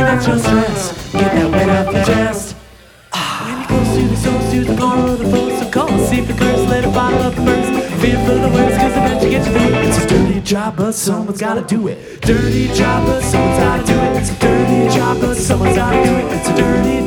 out your stress, get that weight off your chest. When you close to the source, use the power of the force of call. See if the curse, let it bottle up first. Fear for the worst, cause eventually get you through. It's a dirty job, but someone's gotta do it. Dirty job, but someone's gotta do it. It's a dirty job, but someone's gotta do it. It's a dirty